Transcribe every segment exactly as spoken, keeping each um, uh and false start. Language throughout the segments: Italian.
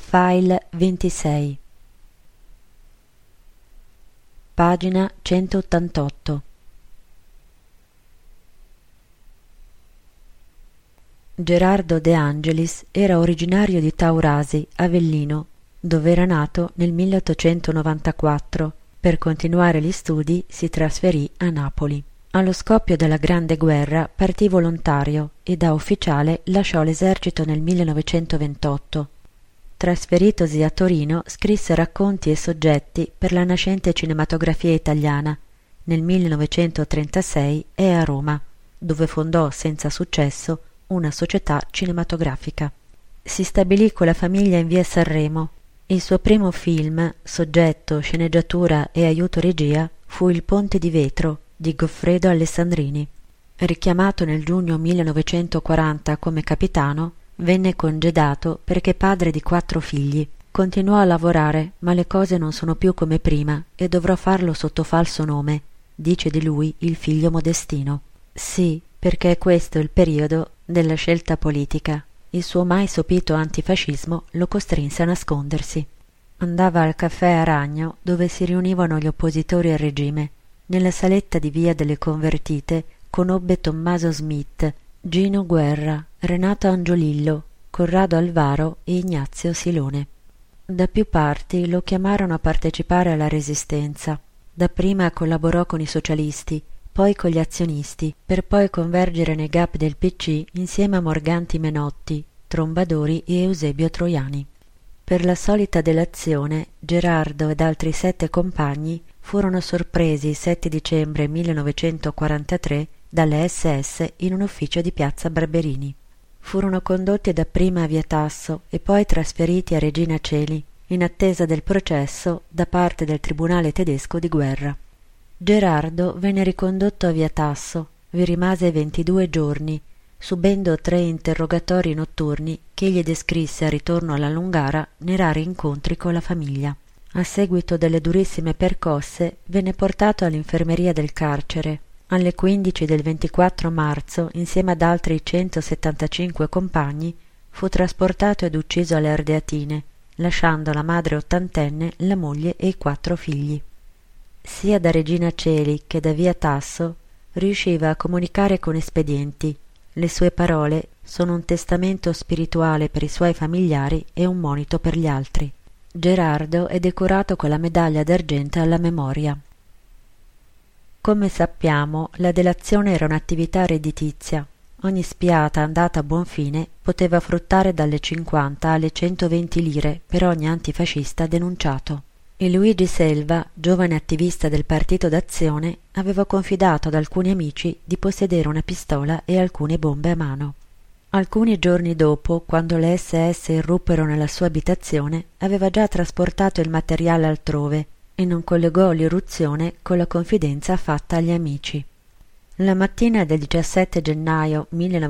File ventisei, pagina centottantotto. Gerardo De Angelis era originario di Taurasi, Avellino, dove era nato nel milleottocentonovantaquattro. Per continuare gli studi si trasferì a Napoli. Allo scoppio della Grande Guerra partì volontario e da ufficiale lasciò l'esercito nel millenovecentoventotto. Trasferitosi a Torino, scrisse racconti e soggetti per la nascente cinematografia italiana. Nel millenovecentotrentasei è a Roma, dove fondò senza successo una società cinematografica. Si stabilì con la famiglia in via Sanremo. Il suo primo film, soggetto, sceneggiatura e aiuto regia, fu Il ponte di vetro di Goffredo Alessandrini. Richiamato nel giugno millenovecentoquaranta come capitano, venne congedato perché padre di quattro figli. Continuò a lavorare, ma le cose non sono più come prima e dovrò farlo sotto falso nome, dice di lui il figlio Modestino. Sì, perché questo è il periodo della scelta politica. Il suo mai sopito antifascismo lo costrinse a nascondersi. Andava al caffè Aragno, dove si riunivano gli oppositori al regime. Nella saletta di via delle Convertite conobbe Tommaso Smith, Gino Guerra, Renato Angiolillo, Corrado Alvaro e Ignazio Silone. Da più parti lo chiamarono a partecipare alla Resistenza. Dapprima collaborò con i socialisti, poi con gli azionisti, per poi convergere nei gap del P C insieme a Morganti Menotti, Trombadori e Eusebio Troiani. Per la solita delazione, Gerardo ed altri sette compagni furono sorpresi il sette dicembre millenovecentoquarantatré dalle S S in un ufficio di piazza Barberini. Furono condotti dapprima a Via Tasso e poi trasferiti a Regina Coeli, in attesa del processo da parte del tribunale tedesco di guerra. Gerardo venne ricondotto a Via Tasso, vi rimase ventidue giorni, subendo tre interrogatori notturni che gli descrisse al ritorno alla Lungara nei rari incontri con la famiglia. A seguito delle durissime percosse venne portato all'infermeria del carcere. Alle quindici del ventiquattro marzo, insieme ad altri centosettantacinque compagni, fu trasportato ed ucciso alle Ardeatine, lasciando la madre ottantenne, la moglie e i quattro figli. Sia da Regina Coeli che da Via Tasso riusciva a comunicare con espedienti. Le sue parole sono un testamento spirituale per i suoi familiari e un monito per gli altri. Gerardo è decorato con la medaglia d'argento alla memoria. Come sappiamo, la delazione era un'attività redditizia. Ogni spiata andata a buon fine poteva fruttare dalle cinquanta alle centoventi lire per ogni antifascista denunciato. E Luigi Selva, giovane attivista del Partito d'Azione, aveva confidato ad alcuni amici di possedere una pistola e alcune bombe a mano. Alcuni giorni dopo, quando le S S irruppero nella sua abitazione, aveva già trasportato il materiale altrove e non collegò l'irruzione con la confidenza fatta agli amici. La mattina del diciassette gennaio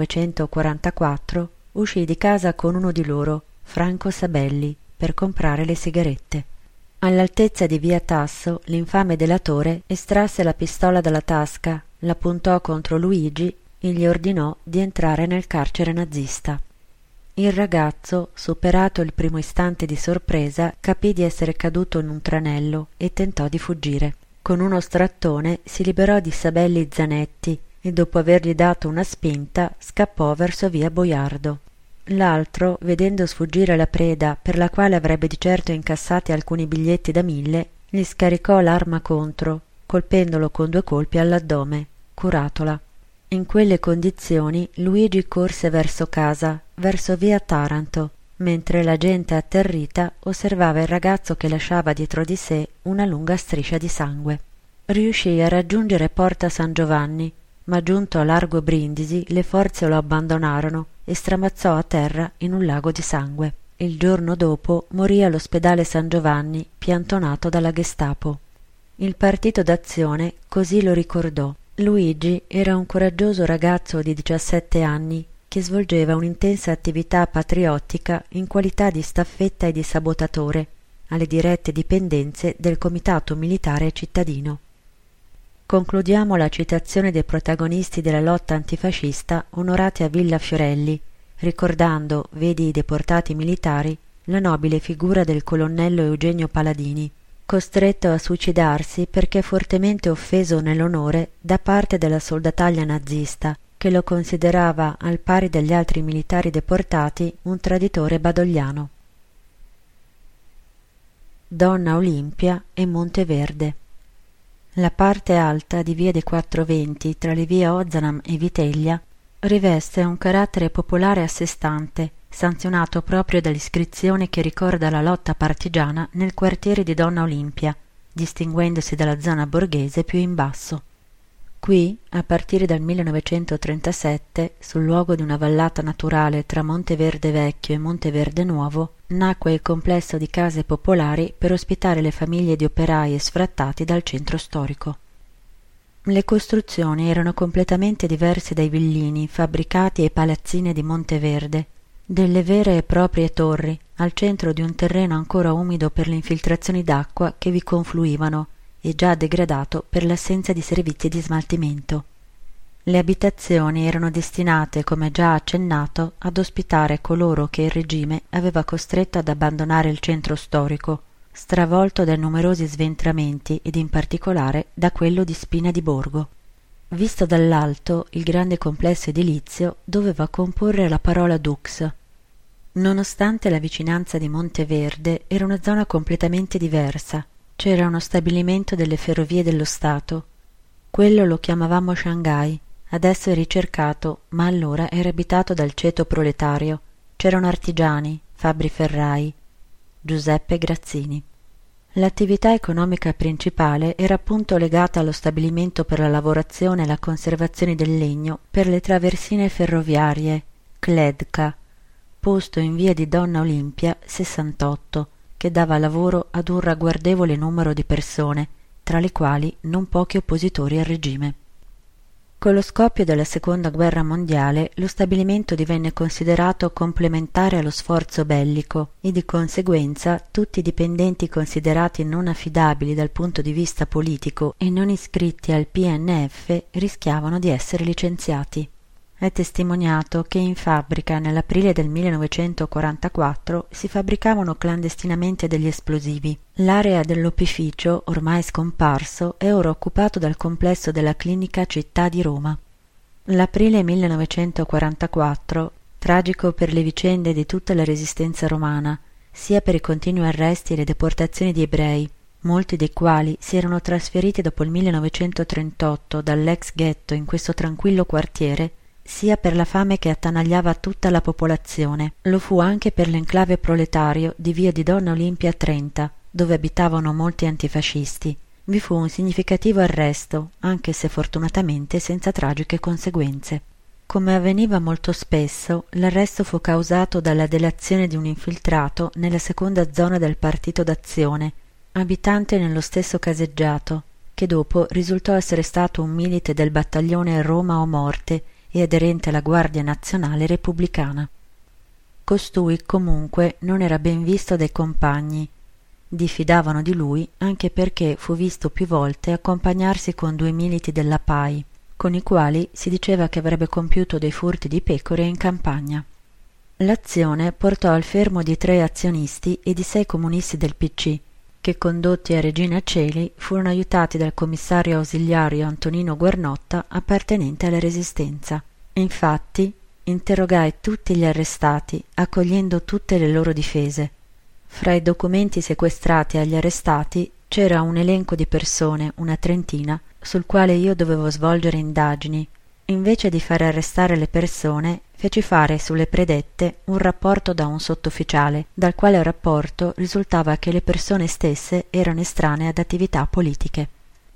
millenovecentoquarantaquattro uscì di casa con uno di loro, Franco Sabelli, per comprare le sigarette. All'altezza di Via Tasso, l'infame delatore estrasse la pistola dalla tasca, la puntò contro Luigi e gli ordinò di entrare nel carcere nazista. Il ragazzo, superato il primo istante di sorpresa, capì di essere caduto in un tranello e tentò di fuggire. Con uno strattone si liberò di Sabelli Zanetti e dopo avergli dato una spinta scappò verso via Boiardo. L'altro, vedendo sfuggire la preda, per la quale avrebbe di certo incassati alcuni biglietti da mille, gli scaricò l'arma contro, colpendolo con due colpi all'addome, curatola. In quelle condizioni Luigi corse verso casa, verso via Taranto, mentre la gente atterrita osservava il ragazzo che lasciava dietro di sé una lunga striscia di sangue. Riuscì a raggiungere Porta San Giovanni, ma giunto a Largo Brindisi le forze lo abbandonarono e stramazzò a terra in un lago di sangue. Il giorno dopo morì all'ospedale San Giovanni, piantonato dalla Gestapo. Il Partito d'Azione così lo ricordò. Luigi era un coraggioso ragazzo di diciassette anni che svolgeva un'intensa attività patriottica in qualità di staffetta e di sabotatore alle dirette dipendenze del Comitato Militare Cittadino. Concludiamo la citazione dei protagonisti della lotta antifascista onorati a Villa Fiorelli, ricordando, vedi i deportati militari, la nobile figura del colonnello Eugenio Paladini, costretto a suicidarsi perché fortemente offeso nell'onore da parte della soldataglia nazista, che lo considerava, al pari degli altri militari deportati, un traditore badogliano. Donna Olimpia e Monteverde. La parte alta di via dei Quattro Venti, tra le vie Ozanam e Vitellia, riveste un carattere popolare a sé stante, sanzionato proprio dall'iscrizione che ricorda la lotta partigiana nel quartiere di Donna Olimpia, distinguendosi dalla zona borghese più in basso. Qui, a partire dal millenovecentotrentasette, sul luogo di una vallata naturale tra Monteverde Vecchio e Monteverde Nuovo, nacque il complesso di case popolari per ospitare le famiglie di operai e sfrattati dal centro storico. Le costruzioni erano completamente diverse dai villini, fabbricati e palazzine di Monteverde, delle vere e proprie torri, al centro di un terreno ancora umido per le infiltrazioni d'acqua che vi confluivano e già degradato per l'assenza di servizi di smaltimento. Le abitazioni erano destinate, come già accennato, ad ospitare coloro che il regime aveva costretto ad abbandonare il centro storico, stravolto da numerosi sventramenti ed in particolare da quello di Spina di Borgo. Visto dall'alto, il grande complesso edilizio doveva comporre la parola Dux. Nonostante la vicinanza di Monteverde, era una zona completamente diversa. C'era uno stabilimento delle ferrovie dello Stato. Quello lo chiamavamo Shanghai, adesso è ricercato, ma allora era abitato dal ceto proletario. C'erano artigiani, fabbri ferrai. Giuseppe Grazzini. L'attività economica principale era appunto legata allo stabilimento per la lavorazione e la conservazione del legno per le traversine ferroviarie, Cledca, posto in via di Donna Olimpia sessantotto, che dava lavoro ad un ragguardevole numero di persone, tra le quali non pochi oppositori al regime. Con lo scoppio della Seconda Guerra Mondiale, lo stabilimento divenne considerato complementare allo sforzo bellico e di conseguenza tutti i dipendenti considerati non affidabili dal punto di vista politico e non iscritti al P N F rischiavano di essere licenziati. È testimoniato che in fabbrica nell'aprile del millenovecentoquarantaquattro si fabbricavano clandestinamente degli esplosivi. L'area dell'opificio, ormai scomparso, è ora occupato dal complesso della clinica Città di Roma. L'aprile millenovecentoquarantaquattro, tragico per le vicende di tutta la resistenza romana, sia per i continui arresti e le deportazioni di ebrei, molti dei quali si erano trasferiti dopo il millenovecentotrentotto dall'ex ghetto in questo tranquillo quartiere, sia per la fame che attanagliava tutta la popolazione. Lo fu anche per l'enclave proletario di via di Donna Olimpia trenta, dove abitavano molti antifascisti. Vi fu un significativo arresto, anche se fortunatamente senza tragiche conseguenze. Come avveniva molto spesso, l'arresto fu causato dalla delazione di un infiltrato nella seconda zona del Partito d'Azione, abitante nello stesso caseggiato, che dopo risultò essere stato un milite del battaglione Roma o Morte e aderente alla Guardia Nazionale Repubblicana. Costui comunque non era ben visto dai compagni. Diffidavano di lui anche perché fu visto più volte accompagnarsi con due militi della P A I, con i quali si diceva che avrebbe compiuto dei furti di pecore in campagna. L'azione portò al fermo di tre azionisti e di sei comunisti del P C, che condotti a Regina Coeli furono aiutati dal commissario ausiliario Antonino Guernotta, appartenente alla Resistenza. Infatti, interrogai tutti gli arrestati, accogliendo tutte le loro difese. Fra i documenti sequestrati agli arrestati c'era un elenco di persone, una trentina, sul quale io dovevo svolgere indagini. Invece di fare arrestare le persone, feci fare sulle predette un rapporto da un sottufficiale, dal quale rapporto risultava che le persone stesse erano estranee ad attività politiche.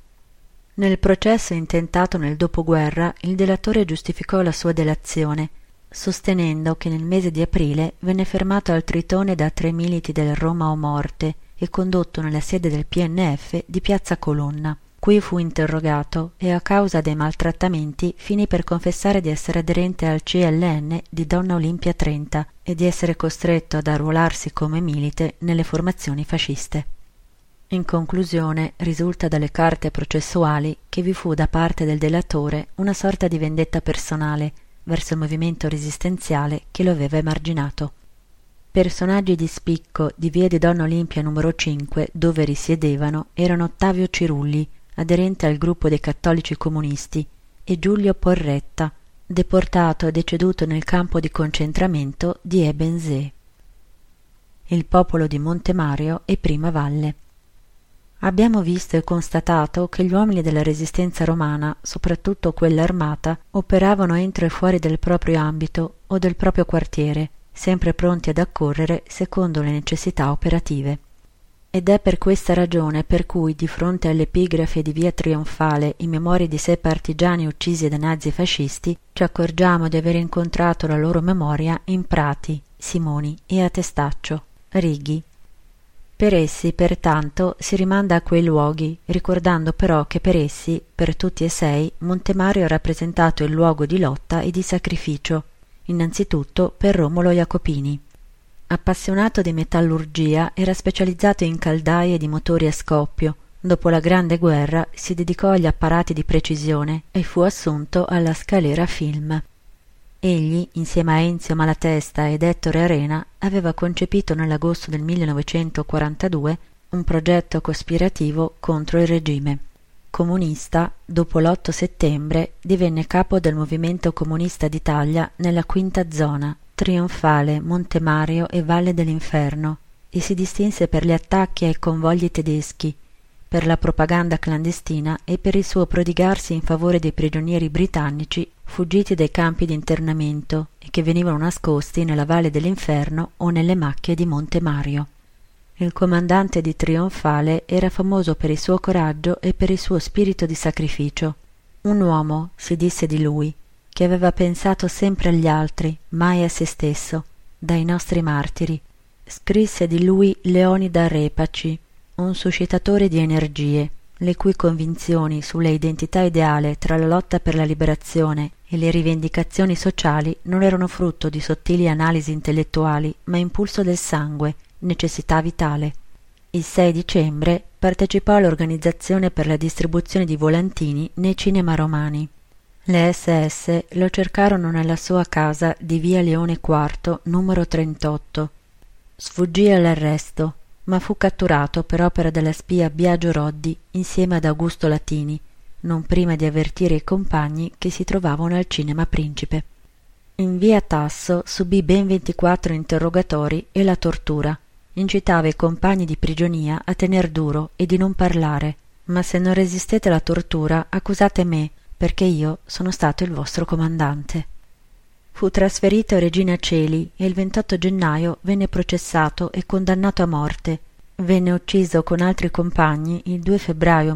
Nel processo intentato nel dopoguerra, il delatore giustificò la sua delazione, sostenendo che nel mese di aprile venne fermato al Tritone da tre militi del Roma o Morte e condotto nella sede del P N F di Piazza Colonna. Qui fu interrogato e a causa dei maltrattamenti finì per confessare di essere aderente al C L N di Donna Olimpia trenta e di essere costretto ad arruolarsi come milite nelle formazioni fasciste. In conclusione, risulta dalle carte processuali che vi fu da parte del delatore una sorta di vendetta personale verso il movimento resistenziale che lo aveva emarginato. personaggi di spicco di via di Donna Olimpia numero cinque, dove risiedevano, erano Ottavio Cirulli, aderente al gruppo dei cattolici comunisti, e Giulio Porretta, deportato e deceduto nel campo di concentramento di Ebensee. Il popolo di Montemario e Prima Valle. Abbiamo visto e constatato che gli uomini della resistenza romana, soprattutto quella armata, operavano entro e fuori del proprio ambito o del proprio quartiere, sempre pronti ad accorrere secondo le necessità operative. Ed è per questa ragione per cui, di fronte all'epigrafe di via Trionfale in memoria di sei partigiani uccisi dai nazifascisti, ci accorgiamo di aver incontrato la loro memoria in Prati, Simoni e a Testaccio, Righi. Per essi, pertanto, si rimanda a quei luoghi, ricordando però che per essi, per tutti e sei, Montemario ha rappresentato il luogo di lotta e di sacrificio, innanzitutto per Romolo Jacopini. Appassionato di metallurgia, era specializzato in caldaie di motori a scoppio. Dopo la Grande Guerra si dedicò agli apparati di precisione e fu assunto alla Scalera Film. Egli, insieme a Enzio Malatesta ed Ettore Arena, aveva concepito nell'agosto del millenovecentoquarantadue un progetto cospirativo contro il regime. Comunista, dopo l'otto settembre divenne capo del Movimento Comunista d'Italia nella quinta zona, Trionfale, Montemario e Valle dell'Inferno, e si distinse per gli attacchi ai convogli tedeschi, per la propaganda clandestina e per il suo prodigarsi in favore dei prigionieri britannici fuggiti dai campi di internamento e che venivano nascosti nella Valle dell'Inferno o nelle macchie di Montemario. Il comandante di Trionfale era famoso per il suo coraggio e per il suo spirito di sacrificio. Un uomo, si disse di lui, che aveva pensato sempre agli altri, mai a se stesso, dai nostri martiri. Scrisse di lui Leonida Repaci, un suscitatore di energie, le cui convinzioni sulla identità ideale tra la lotta per la liberazione e le rivendicazioni sociali non erano frutto di sottili analisi intellettuali, ma impulso del sangue, necessità vitale. Il sei dicembre partecipò all'organizzazione per la distribuzione di volantini nei cinema romani. Le esse esse lo cercarono nella sua casa di via Leone quarto, numero trentotto. Sfuggì all'arresto, ma fu catturato per opera della spia Biagio Roddi insieme ad Augusto Latini, non prima di avvertire i compagni che si trovavano al Cinema Principe. In via Tasso subì ben ventiquattro interrogatori e la tortura. Incitava i compagni di prigionia a tener duro e di non parlare, ma se non resistete alla tortura accusate me, perché io sono stato il vostro comandante. Fu trasferito a Regina Coeli e il ventotto gennaio venne processato e condannato a morte. Venne ucciso con altri compagni il due febbraio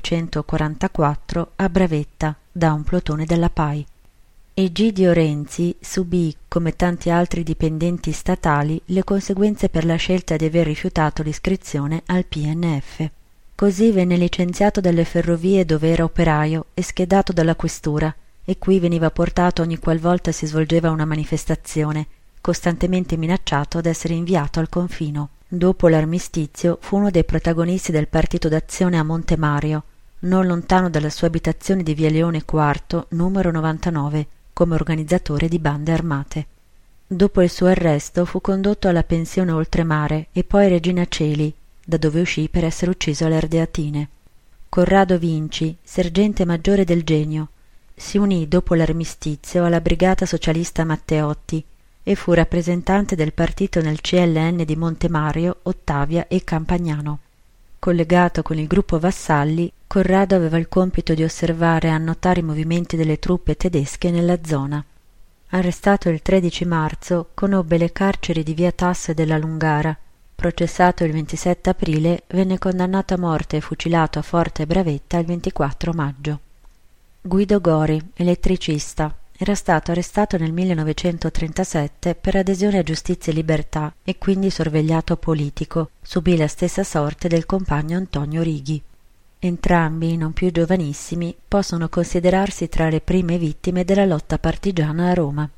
millenovecentoquarantaquattro a Bravetta da un plotone della P A I. Egidio Renzi subì, come tanti altri dipendenti statali, le conseguenze per la scelta di aver rifiutato l'iscrizione al P N F. Così venne licenziato dalle ferrovie dove era operaio e schedato dalla questura, e qui veniva portato ogni qualvolta si svolgeva una manifestazione, costantemente minacciato ad essere inviato al confino. Dopo l'armistizio fu uno dei protagonisti del Partito d'Azione a Montemario, non lontano dalla sua abitazione di via Leone quarto, numero novantanove, come organizzatore di bande armate. Dopo il suo arresto fu condotto alla pensione Oltremare e poi a Regina Coeli, da dove uscì per essere ucciso alle Ardeatine. Corrado Vinci, sergente maggiore del Genio, si unì dopo l'armistizio alla Brigata Socialista Matteotti e fu rappresentante del partito nel C L N di Montemario, Ottavia e Campagnano. Collegato con il gruppo Vassalli, Corrado aveva il compito di osservare e annotare i movimenti delle truppe tedesche nella zona. Arrestato il tredici marzo, conobbe le carceri di via Tasso e della Lungara. Processato il ventisette aprile, venne condannato a morte e fucilato a Forte Bravetta il ventiquattro maggio. Guido Gori, elettricista, era stato arrestato nel millenovecentotrentasette per adesione a Giustizia e Libertà e quindi sorvegliato politico. Subì la stessa sorte del compagno Antonio Righi. Entrambi, non più giovanissimi, possono considerarsi tra le prime vittime della lotta partigiana a Roma.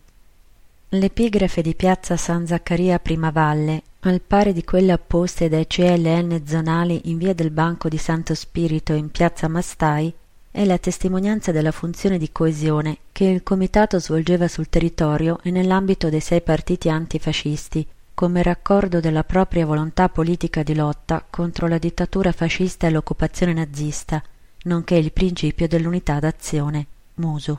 L'epigrafe di piazza San Zaccaria Primavalle, al pari di quelle apposte dai C L N zonali in via del Banco di Santo Spirito e in piazza Mastai, è la testimonianza della funzione di coesione che il comitato svolgeva sul territorio e nell'ambito dei sei partiti antifascisti, come raccordo della propria volontà politica di lotta contro la dittatura fascista e l'occupazione nazista, nonché il principio dell'unità d'azione, MUSU.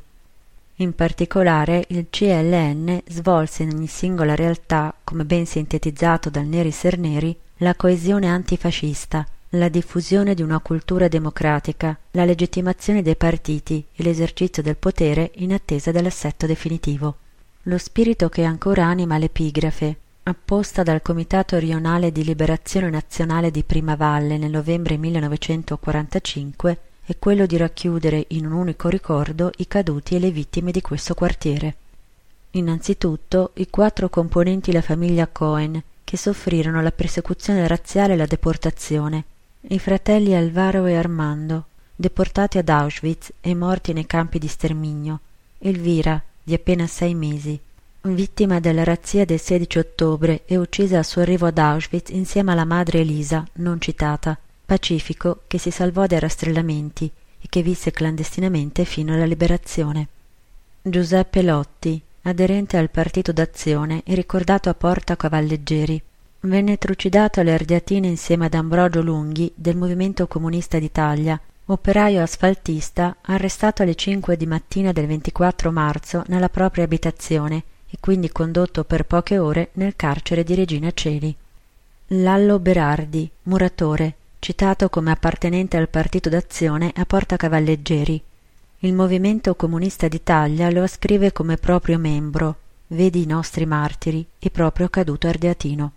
In particolare il C L N svolse in ogni singola realtà, come ben sintetizzato dal Neri Serneri, la coesione antifascista, la diffusione di una cultura democratica, la legittimazione dei partiti e l'esercizio del potere in attesa dell'assetto definitivo. Lo spirito che ancora anima l'epigrafe, apposta dal Comitato Rionale di Liberazione Nazionale di Primavalle nel novembre millenovecentoquarantacinque, è quello di racchiudere in un unico ricordo i caduti e le vittime di questo quartiere. Innanzitutto i quattro componenti della famiglia Cohen, che soffrirono la persecuzione razziale e la deportazione, i fratelli Alvaro e Armando, deportati ad Auschwitz e morti nei campi di sterminio, Elvira, di appena sei mesi, vittima della razzia del sedici ottobre e uccisa al suo arrivo ad Auschwitz insieme alla madre Elisa, non citata, Pacifico, che si salvò dai rastrellamenti e che visse clandestinamente fino alla liberazione. Giuseppe Lotti, aderente al Partito d'Azione e ricordato a Porta Cavalleggeri, venne trucidato alle Ardeatine insieme ad Ambrogio Lunghi del Movimento Comunista d'Italia, operaio asfaltista arrestato alle cinque di mattina del ventiquattro marzo nella propria abitazione e quindi condotto per poche ore nel carcere di Regina Coeli. Lallo Berardi, muratore, citato come appartenente al Partito d'Azione a Porta Cavalleggeri. Il Movimento Comunista d'Italia lo ascrive come proprio membro, vedi i nostri martiri, e proprio caduto ardeatino.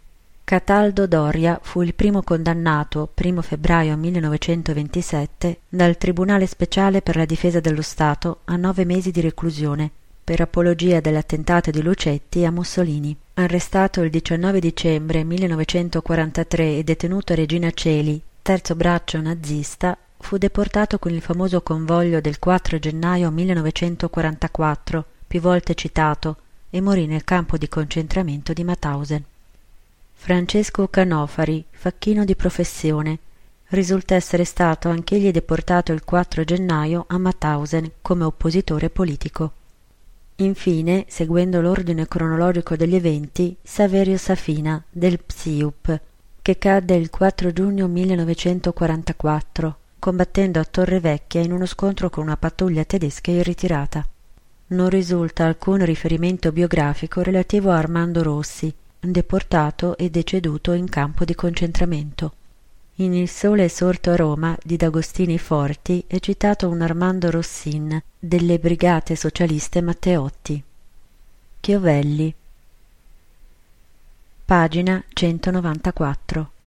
Cataldo Doria fu il primo condannato, primo febbraio millenovecentoventisette, dal Tribunale Speciale per la Difesa dello Stato a nove mesi di reclusione, per apologia dell'attentato di Lucetti a Mussolini. Arrestato il diciannove dicembre millenovecentoquarantatré e detenuto a Regina Coeli, terzo braccio nazista, fu deportato con il famoso convoglio del quattro gennaio millenovecentoquarantaquattro, più volte citato, e morì nel campo di concentramento di Mauthausen. Francesco Canofari, facchino di professione, risulta essere stato anch'egli deportato il quattro gennaio a Mauthausen come oppositore politico. Infine, seguendo l'ordine cronologico degli eventi, Saverio Safina, del P S I U P, che cadde il quattro giugno millenovecentoquarantaquattro, combattendo a Torrevecchia in uno scontro con una pattuglia tedesca in ritirata. Non risulta alcun riferimento biografico relativo a Armando Rossi, deportato e deceduto in campo di concentramento. In Il sole è sorto a Roma di D'Agostini Forti è citato un Armando Rossin delle Brigate Socialiste Matteotti. Chiovelli. Pagina centonovantaquattro.